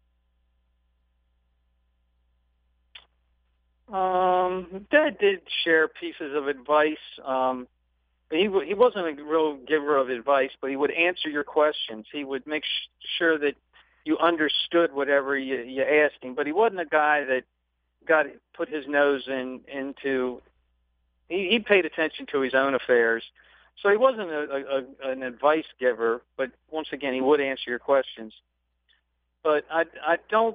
Um, Dad did share pieces of advice. Um, he he wasn't a real giver of advice, but he would answer your questions. He would make sh- sure that you understood whatever you, you asked him. But he wasn't a guy that got put his nose in into. He, he paid attention to his own affairs. So he wasn't a, a, an advice giver, but once again, he would answer your questions. But I, I don't.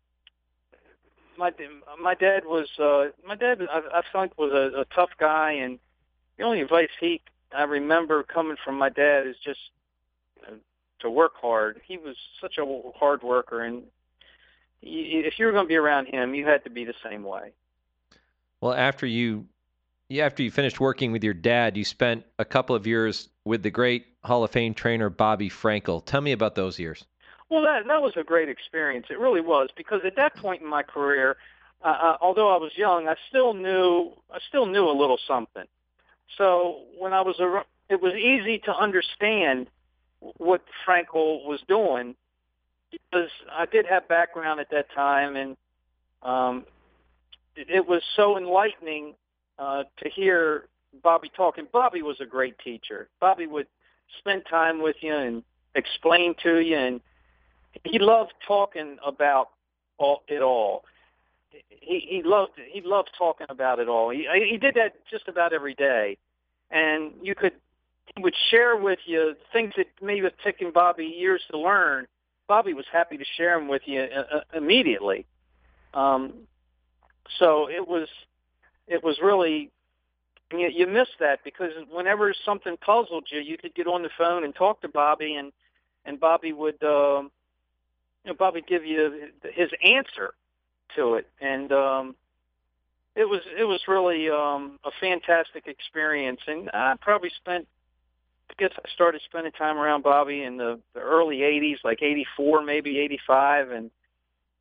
My my dad was uh, my dad. I, I think was a, a tough guy, and the only advice he I remember coming from my dad is just uh, to work hard. He was such a hard worker, and he, if you were going to be around him, you had to be the same way. Well, after you. Yeah, after you finished working with your dad, you spent a couple of years with the great Hall of Fame trainer Bobby Frankel. Tell me about those years. Well, that that was a great experience. It really was, because at that point in my career, uh, uh, although I was young, I still knew I still knew a little something. So when I was a, it was easy to understand what Frankel was doing, because I did have background at that time, and um, it, it was so enlightening. Uh, to hear Bobby talk. And Bobby was a great teacher. Bobby would spend time with you and explain to you, and he loved talking about all, it all. He, he loved he loved talking about it all. He, he did that just about every day, and you could he would share with you things that maybe have taken Bobby years to learn. Bobby was happy to share them with you uh, immediately. Um, so it was. It was really, you, you missed that, because whenever something puzzled you, you could get on the phone and talk to Bobby, and, and Bobby would, um, you know, Bobby give you his answer to it. And um, it was it was really um, a fantastic experience. And I probably spent, I guess I started spending time around Bobby in the, the early eighties, like eighty-four, maybe eighty-five, and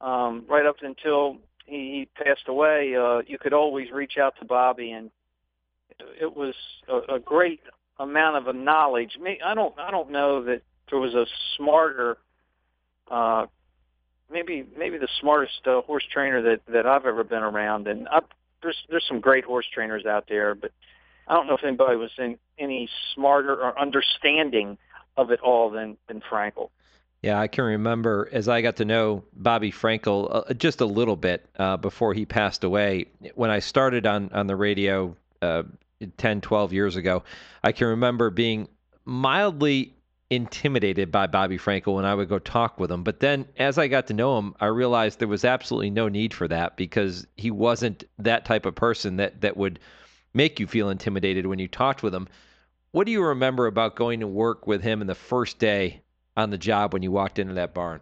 um, right up until he, he passed away, uh, you could always reach out to Bobby, and it was a, a great amount of a knowledge. I don't, I don't know that there was a smarter, uh, maybe, maybe the smartest uh, horse trainer that, that I've ever been around. And I've, there's, there's some great horse trainers out there, but I don't know if anybody was in, any smarter or understanding of it all than, than Frankel. Yeah, I can remember as I got to know Bobby Frankel uh, just a little bit uh, before he passed away. When I started on, on the radio uh, ten, twelve years ago, I can remember being mildly intimidated by Bobby Frankel when I would go talk with him. But then as I got to know him, I realized there was absolutely no need for that, because he wasn't that type of person that, that would make you feel intimidated when you talked with him. What do you remember about going to work with him in the first day on the job when you walked into that barn?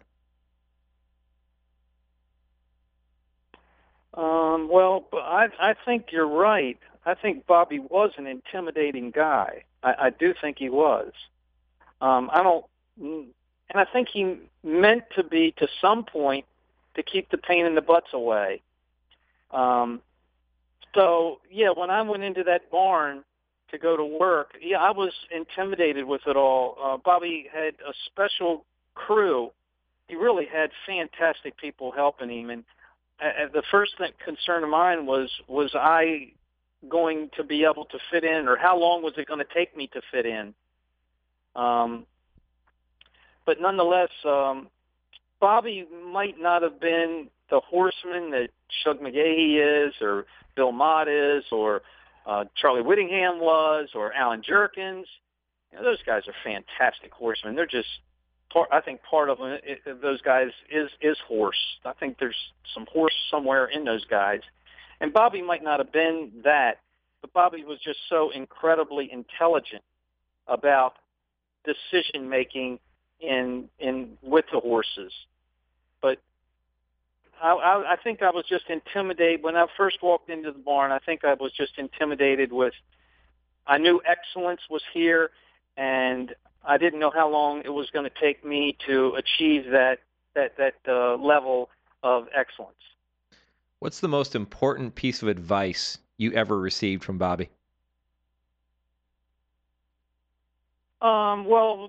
Um, well, I, I think you're right. I think Bobby was an intimidating guy. I, I do think he was. Um, I don't, and I think he meant to be to some point to keep the pain in the butts away. Um, so yeah, when I went into that barn to go to work, yeah, I was intimidated with it all. Uh, Bobby had a special crew. He really had fantastic people helping him, and uh, the first thing, concern of mine was was I going to be able to fit in, or how long was it going to take me to fit in? Um, but nonetheless, um, Bobby might not have been the horseman that Shug McGaughey is, or Bill Mott is, or uh, Charlie Whittingham was, or Alan Jerkins. You know, those guys are fantastic horsemen. They're just, part, I think part of them, it, those guys is is horse. I think there's some horse somewhere in those guys. And Bobby might not have been that, but Bobby was just so incredibly intelligent about decision making in in with the horses. But I, I, I think I was just intimidated when I first walked into the barn. I think I was just intimidated with. I knew excellence was here, and I didn't know how long it was going to take me to achieve that that that uh, level of excellence. What's the most important piece of advice you ever received from Bobby? Um, well,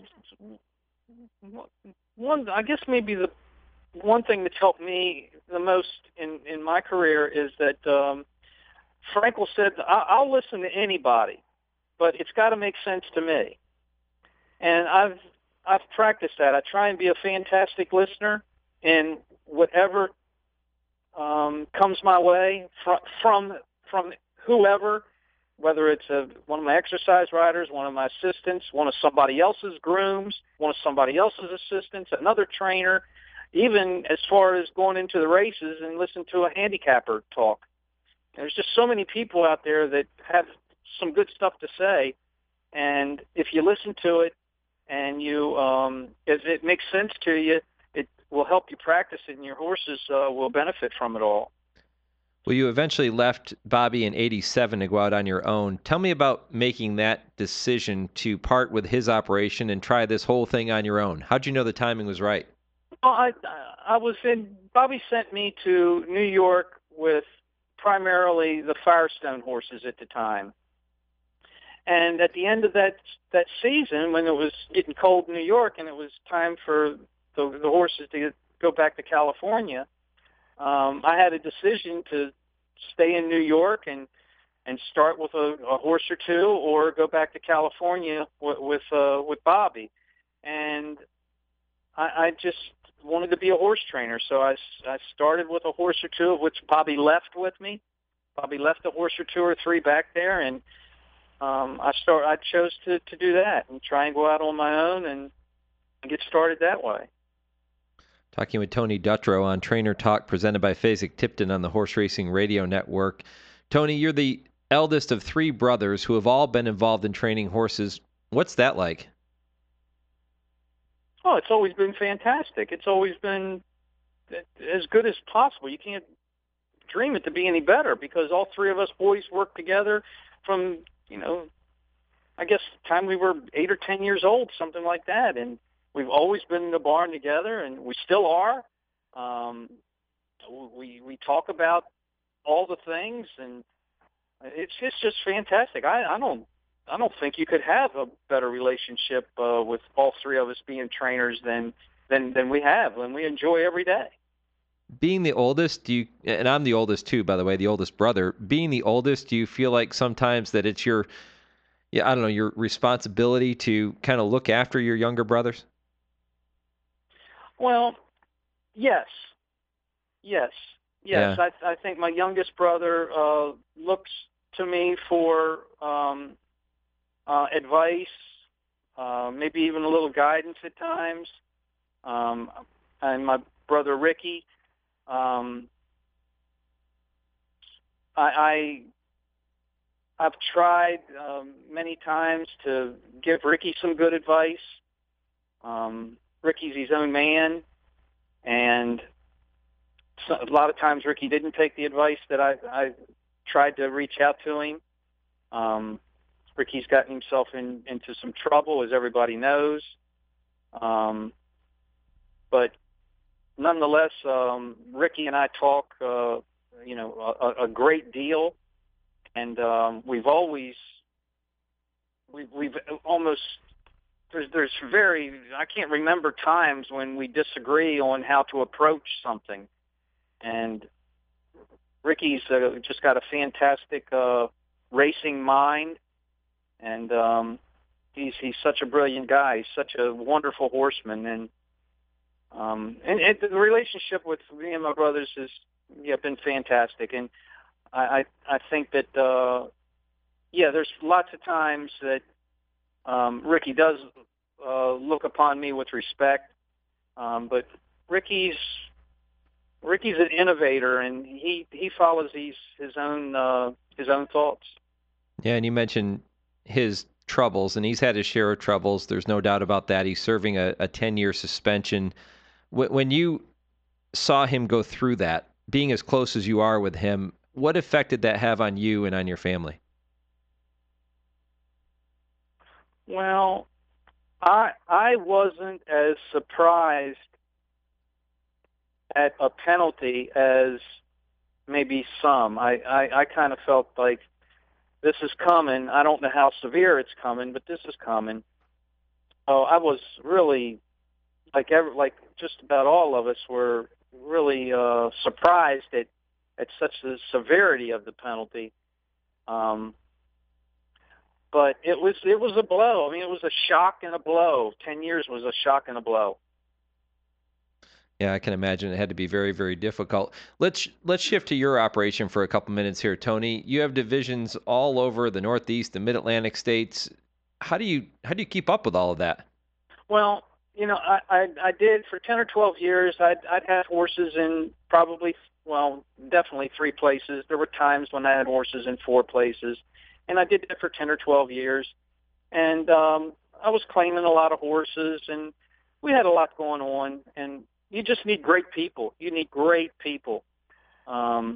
one, I guess maybe the one thing that's helped me the most in, in my career is that um, Frankel said, I'll listen to anybody, but it's got to make sense to me. And I've I've practiced that. I try and be a fantastic listener in whatever um, comes my way from from from whoever. Whether it's a, one of my exercise riders, one of my assistants, one of somebody else's grooms, one of somebody else's assistants, another trainer, even as far as going into the races and listen to a handicapper talk. There's just so many people out there that have some good stuff to say, and if you listen to it and you, um, if it makes sense to you, it will help you practice it, and your horses uh, will benefit from it all. Well, you eventually left Bobby in eighty-seven to go out on your own. Tell me about making that decision to part with his operation and try this whole thing on your own. How'd you know the timing was right? Well, I, I was in, Bobby sent me to New York with primarily the Firestone horses at the time. And at the end of that that season, when it was getting cold in New York and it was time for the, the horses to go back to California, Um, I had a decision to stay in New York and and start with a, a horse or two, or go back to California with with, uh, with Bobby. And I, I just wanted to be a horse trainer, so I, I started with a horse or two, of which Bobby left with me. Bobby left a horse or two or three back there, and um, I start. I chose to, to do that and try and go out on my own and get started that way. Talking with Tony Dutrow on Trainer Talk, presented by Fasig-Tipton on the Horse Racing Radio Network. Tony, you're the eldest of three brothers who have all been involved in training horses. What's that like? Oh, it's always been fantastic. It's always been as good as possible. You can't dream it to be any better, because all three of us boys worked together from, you know, I guess the time we were eight or ten years old, something like that. And we've always been in the barn together, and we still are. Um, we we talk about all the things, and it's it's just fantastic. I, I don't I don't think you could have a better relationship uh, with all three of us being trainers than than than we have, and we enjoy every day. Being the oldest, do you, and I'm the oldest too, by the way, the oldest brother, being the oldest, do you feel like sometimes that it's your, yeah, I don't know, your responsibility to kind of look after your younger brothers? Well, yes. Yes. Yes. Yeah. I, I think my youngest brother uh, looks to me for um, uh, advice, uh, maybe even a little guidance at times. Um, and my brother Ricky, Um, I, I I've tried um, many times to give Ricky some good advice. Um, Ricky's his own man, and so, a lot of times Ricky didn't take the advice that I, I tried to reach out to him. Um, Ricky's gotten himself in, into some trouble, as everybody knows. Um, but Nonetheless, um, Ricky and I talk, uh, you know, a, a great deal, and um, we've always, we've, we've almost, there's, there's very, I can't remember times when we disagree on how to approach something, and Ricky's uh, just got a fantastic uh, racing mind, and um, he's he's such a brilliant guy. He's such a wonderful horseman, and. Um, and, and the relationship with me and my brothers has yeah, been fantastic. And I, I, I think that, uh, yeah, there's lots of times that um, Ricky does uh, look upon me with respect. Um, but Ricky's Ricky's an innovator, and he, he follows his, his own uh, his own thoughts. Yeah, and you mentioned his troubles, and he's had his share of troubles. There's no doubt about that. He's serving a, a ten-year suspension. When you saw him go through that, being as close as you are with him, what effect did that have on you and on your family? Well, I I wasn't as surprised at a penalty as maybe some. I, I, I kind of felt like this is coming. I don't know how severe it's coming, but this is coming. Oh, I was really, like every, like just about all of us were really uh, surprised at, at such the severity of the penalty. Um, but it was it was a blow. I mean, it was a shock and a blow. Ten years was a shock and a blow. Yeah, I can imagine it had to be very, very difficult. Let's let's shift to your operation for a couple minutes here, Tony. You have divisions all over the Northeast, the Mid-Atlantic states. How do you how do you keep up with all of that? Well, you know, I, I, I did for ten or twelve years. I'd, I'd have horses in probably, well, definitely three places. There were times when I had horses in four places, and I did that for ten or twelve years. And um, I was claiming a lot of horses, and we had a lot going on. And you just need great people. You need great people, um,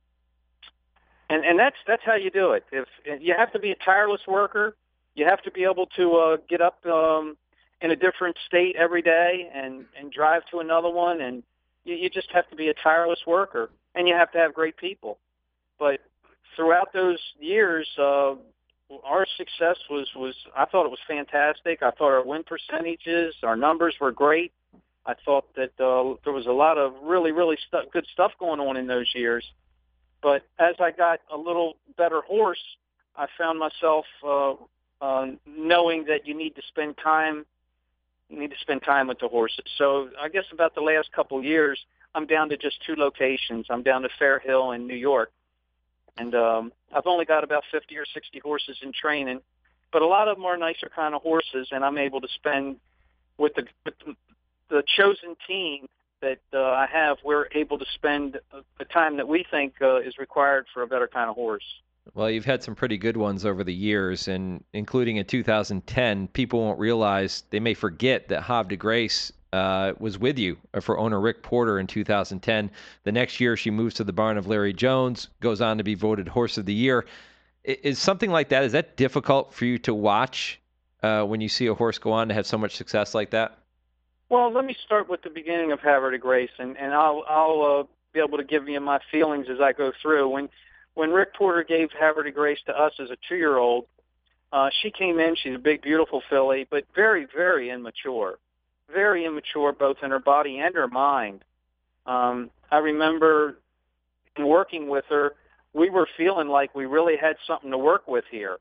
and and that's that's how you do it. If you have to be a tireless worker, you have to be able to uh, get up. Um, in a different state every day and, and drive to another one. And you, you just have to be a tireless worker, and you have to have great people. But throughout those years, uh, our success was, was, I thought it was fantastic. I thought our win percentages, our numbers were great. I thought that uh, there was a lot of really, really stu- good stuff going on in those years. But as I got a little better horse, I found myself uh, uh, knowing that you need to spend time You need to spend time with the horses. So I guess about the last couple of years, I'm down to just two locations. I'm down to Fair Hill in New York. And um, I've only got about fifty or sixty horses in training. But a lot of them are nicer kind of horses, and I'm able to spend with the, with the, the chosen team that uh, I have, we're able to spend the time that we think uh, is required for a better kind of horse. Well, you've had some pretty good ones over the years, and including in two thousand ten, people won't realize, they may forget that Havre de Grace uh, was with you for owner Rick Porter in two thousand ten. The next year, she moves to the barn of Larry Jones, goes on to be voted Horse of the Year. Is something like that, is that difficult for you to watch uh, when you see a horse go on to have so much success like that? Well, let me start with the beginning of Havre de Grace, and, and I'll, I'll uh, be able to give you my feelings as I go through. When when Rick Porter gave Havre de Grace to us as a two-year-old, uh, she came in. She's a big, beautiful filly, but very, very immature. Very immature, both in her body and her mind. Um, I remember in working with her, we were feeling like we really had something to work with here.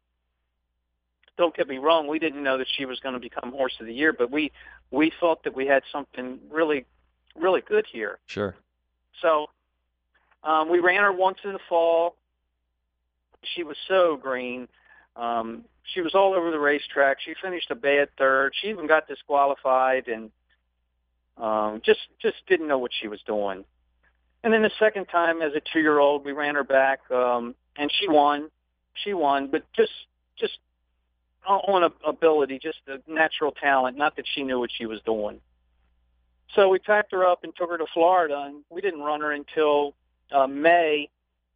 Don't get me wrong, we didn't know that she was going to become Horse of the Year, but we we thought that we had something really, really good here. Sure. So um, we ran her once in the fall. She was so green. Um, she was all over the racetrack. She finished a bad third. She even got disqualified and um, just just didn't know what she was doing. And then the second time as a two-year-old, we ran her back, um, and she won. She won, but just just on a, ability, just a natural talent, not that she knew what she was doing. So we packed her up and took her to Florida, and we didn't run her until uh, May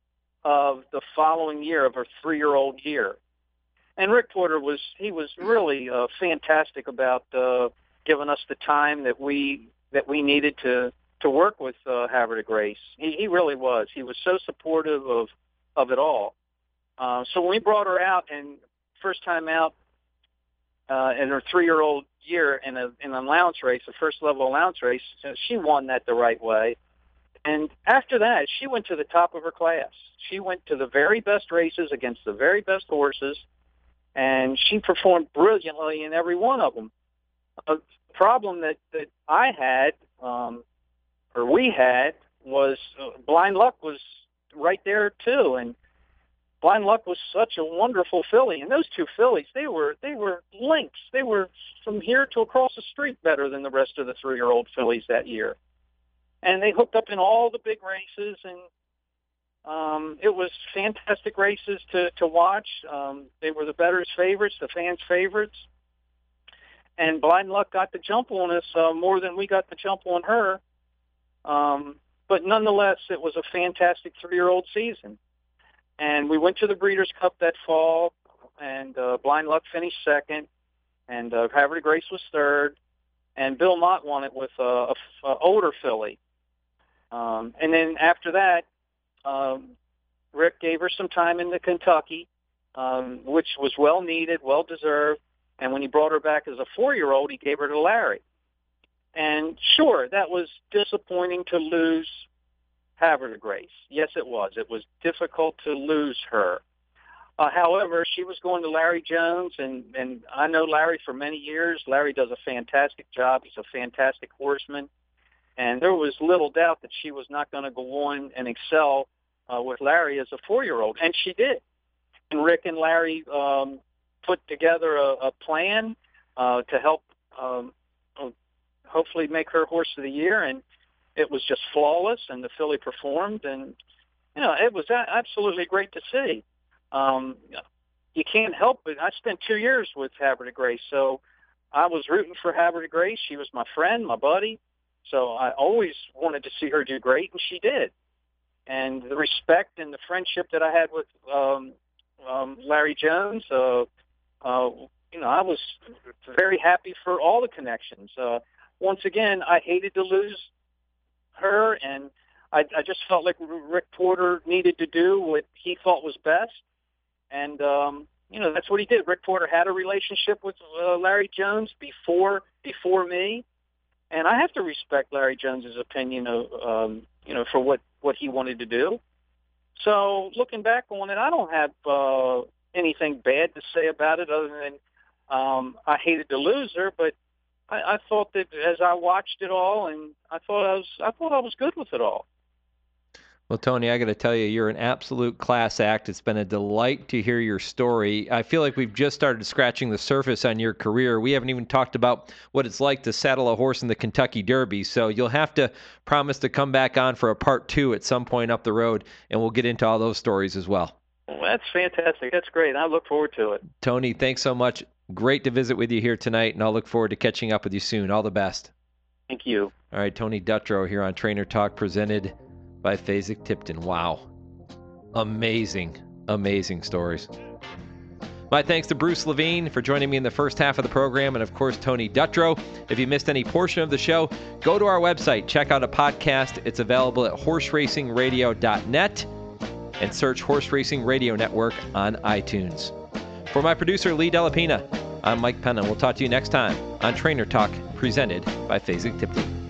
of the following year, of her three-year-old year. And Rick Porter was, he was really uh, fantastic about uh, giving us the time that we that we needed to, to work with uh, Havre de Grace. He, he really was. He was so supportive of, of it all. Uh, so when we brought her out, and first time out uh, in her three-year-old year in a in an allowance race, a first-level allowance race, she won that the right way. And after that, she went to the top of her class. She went to the very best races against the very best horses, and she performed brilliantly in every one of them. A problem that, that I had, um, or we had, was uh, Blind Luck was right there too, and Blind Luck was such a wonderful filly, and those two fillies, they were they were links. They were from here to across the street better than the rest of the three-year-old fillies that year. And they hooked up in all the big races, and um, it was fantastic races to, to watch. Um, they were the bettors' favorites, the fans' favorites. And Blind Luck got the jump on us uh, more than we got the jump on her. Um, but nonetheless, it was a fantastic three-year-old season. And we went to the Breeders' Cup that fall, and uh, Blind Luck finished second, and uh, Havre de Grace was third, and Bill Mott won it with a, a, a older filly. Um, and then after that, um, Rick gave her some time in the Kentucky, um, which was well needed, well deserved. And when he brought her back as a four-year-old, he gave her to Larry. And sure, that was disappointing to lose Havre de Grace. Yes, it was. It was difficult to lose her. Uh, however, she was going to Larry Jones, and, and I know Larry for many years. Larry does a fantastic job. He's a fantastic horseman. And there was little doubt that she was not going to go on and excel uh, with Larry as a four-year-old, and she did. And Rick and Larry um, put together a, a plan uh, to help um, hopefully make her Horse of the Year, and it was just flawless, and the filly performed, and you know it was a- absolutely great to see. Um, you can't help it. I spent two years with Havre de Grace, so I was rooting for Havre de Grace. She was my friend, my buddy. So I always wanted to see her do great, and she did. And the respect and the friendship that I had with um, um, Larry Jones, uh, uh, you know, I was very happy for all the connections. Uh, once again, I hated to lose her, and I, I just felt like Rick Porter needed to do what he thought was best. And, um, you know, that's what he did. Rick Porter had a relationship with uh, Larry Jones before before me. And I have to respect Larry Jones's opinion of, um, you know, for what, what he wanted to do. So looking back on it, I don't have uh, anything bad to say about it other than um, I hated to lose her, but I, I thought that as I watched it all, and I thought I was, I thought I was good with it all. Well, Tony, I got to tell you, you're an absolute class act. It's been a delight to hear your story. I feel like we've just started scratching the surface on your career. We haven't even talked about what it's like to saddle a horse in the Kentucky Derby. So you'll have to promise to come back on for a part two at some point up the road, and we'll get into all those stories as well. Well, that's fantastic. That's great. I look forward to it. Tony, thanks so much. Great to visit with you here tonight, and I'll look forward to catching up with you soon. All the best. Thank you. All right, Tony Dutrow here on Trainer Talk, presented by Fasig Tipton. Wow. Amazing, amazing stories. My thanks to Bruce Levine for joining me in the first half of the program, and of course, Tony Dutrow. If you missed any portion of the show, go to our website, check out a podcast. It's available at horse racing radio dot net and search Horse Racing Radio Network on iTunes. For my producer, Lee Delapina, I'm Mike Penna. We'll talk to you next time on Trainer Talk, presented by Fasig-Tipton.